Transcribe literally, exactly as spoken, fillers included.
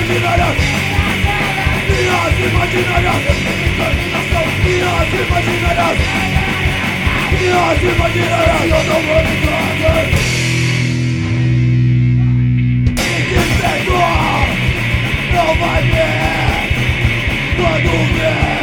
imaginarias, vidas imaginarias, vidas imaginarias, vidas imaginarias. Eu não vou me trazer. Que pegou, não vai ver quando ver.